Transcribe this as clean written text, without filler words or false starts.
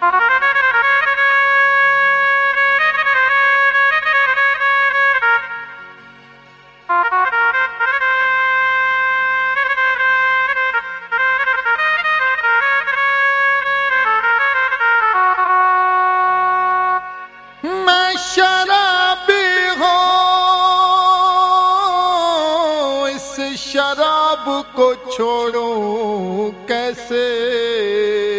मैं शराबी हूँ, इस शराब को छोड़ूं कैसे।